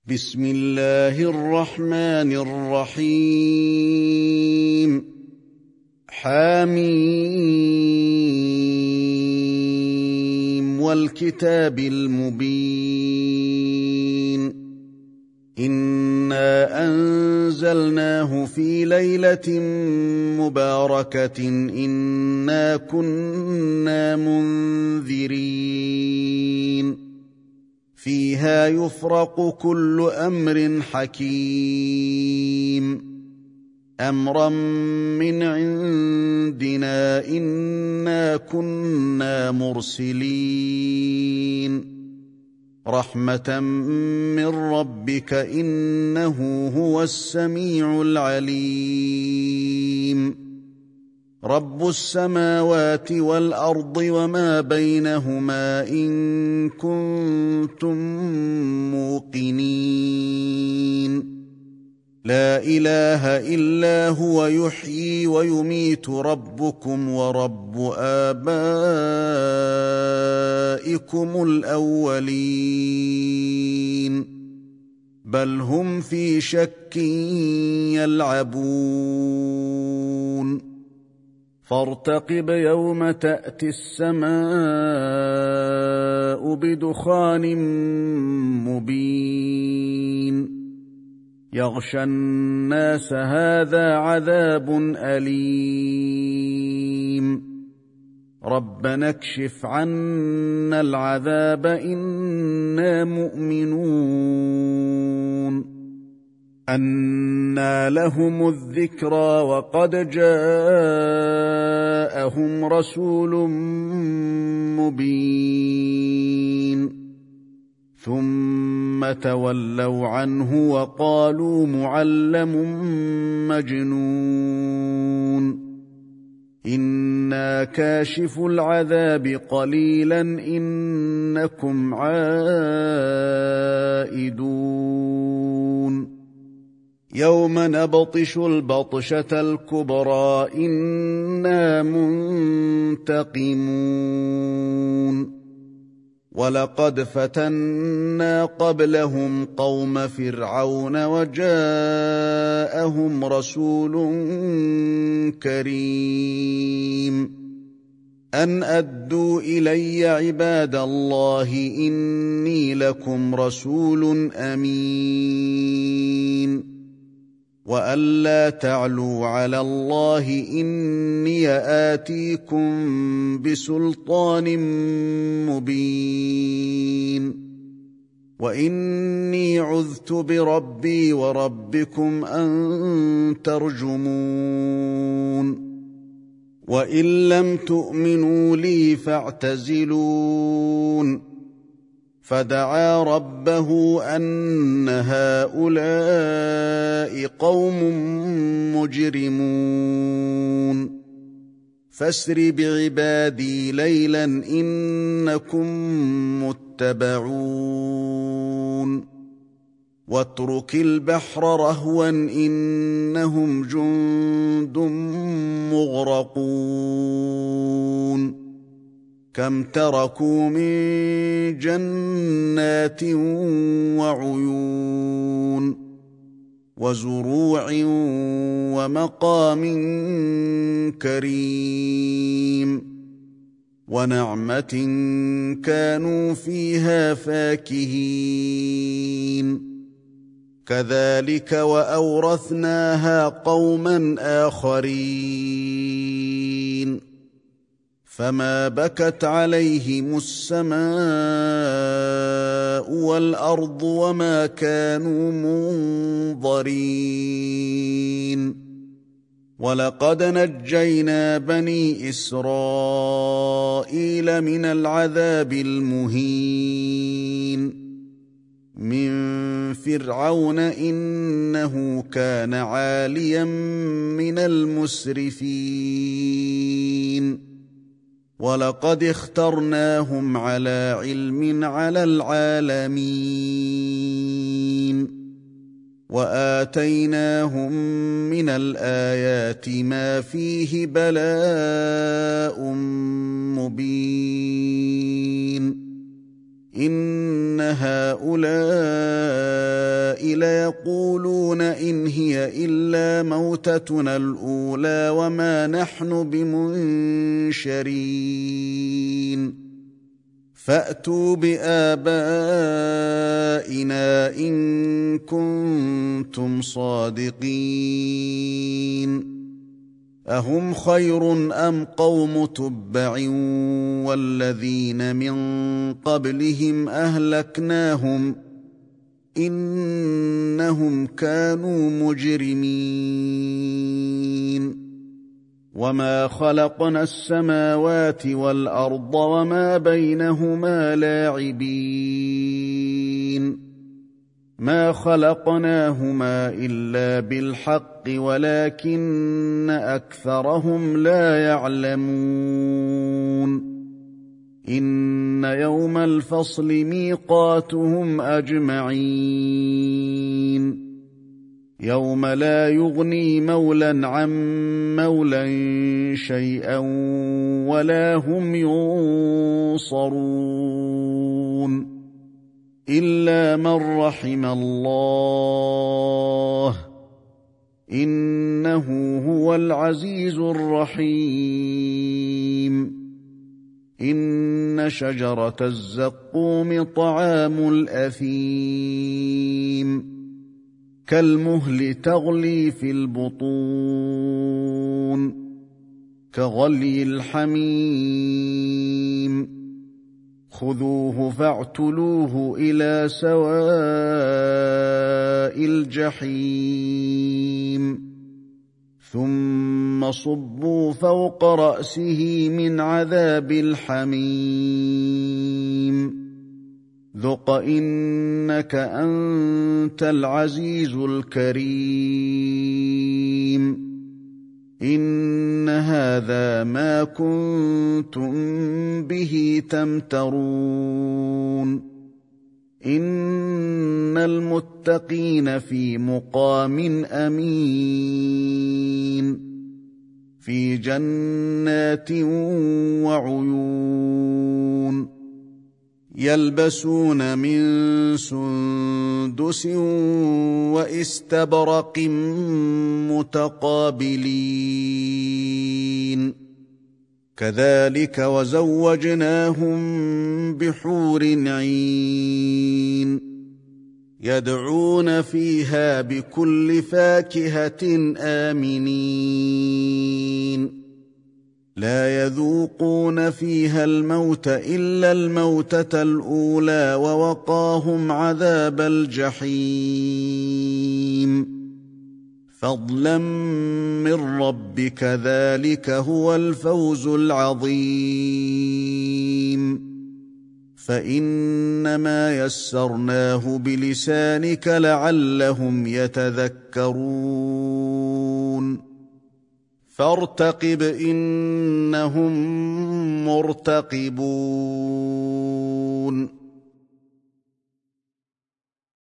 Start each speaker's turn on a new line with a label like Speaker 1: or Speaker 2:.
Speaker 1: بسم الله الرحمن الرحيم حميم والكتاب المبين إنا أنزلناه في ليلة مباركة إنا كنا منذرين فيها يفرق كل أمر حكيم أمرا من عندنا إنا كنا مرسلين رحمة من ربك إنه هو السميع العليم رب السماوات والأرض وما بينهما إن كنتم موقنين لا إله إلا هو يحيي ويميت ربكم ورب آبائكم الأولين بل هم في شك يلعبون فارتقب يوم تأتي السماء بدخان مبين يغشى الناس هذا عذاب أليم ربنا اكشف عنا العذاب إنا مؤمنون أنى لهم الذكرى وقد جاءهم رسول مبين ثم تولوا عنه وقالوا معلم مجنون إنا كاشف العذاب قليلا إنكم عائدون يوم نبطش البطشة الكبرى إنا منتقمون ولقد فتنا قبلهم قوم فرعون وجاءهم رسول كريم أن أدوا إلي عباد الله إني لكم رسول أمين وألا تعلوا على الله إني آتيكم بسلطان مبين وإني عذت بربي وربكم أن ترجمون وإن لم تؤمنوا لي فاعتزلون فدعا ربه أن هؤلاء قوم مجرمون فاسر بعبادي ليلا إنكم متبعون واترك البحر رهوا إنهم جند مغرقون كم تركوا من جنات وعيون وزروع ومقام كريم ونعمة كانوا فيها فاكهين كذلك وأورثناها قوما آخرين فما بكت عليهم السماء والأرض وما كانوا منظرين ولقد نجينا بني إسرائيل من العذاب المهين من فرعون إنه كان عاليا من المسرفين ولقد اخترناهم على علم على العالمين وآتيناهم من الآيات ما فيه بلاء مبين إن هؤلاء ليقولون إن هي إلا موتتنا الأولى وما نحن بمنشرين فأتوا بآبائنا إن كنتم صادقين أهم خير أم قوم تبع والذين من قبلهم أهلكناهم إنهم كانوا مجرمين وما خلقنا السماوات والأرض وما بينهما لاعبين ما خلقناهما إلا بالحق ولكن أكثرهم لا يعلمون إن يوم الفصل ميقاتهم أجمعين يوم لا يغني مولى عن مولى شيئا ولا هم ينصرون إلا من رحم الله إنه هو العزيز الرحيم إن شجرة الزقوم طعام الأثيم كالمهل تغلي في البطون كغلي الحميم خذوه فاعتلوه إلى سواء الجحيم ثم صبوا فوق رأسه من عذاب الحميم ذق إنك أنت العزيز الكريم إن هذا ما كنتم به تمترون إن المتقين في مقام أمين في جنات وعيون يلبسون من سندس واستبرق متقابلين كذلك وزوجناهم بحور عين يدعون فيها بكل فاكهة آمنين لا يذوقون فيها الموت إلا الموتة الأولى ووقاهم عذاب الجحيم فضلا من ربك ذلك هو الفوز العظيم فإنما يسرناه بلسانك لعلهم يتذكرون فارتقب إنهم مرتقبون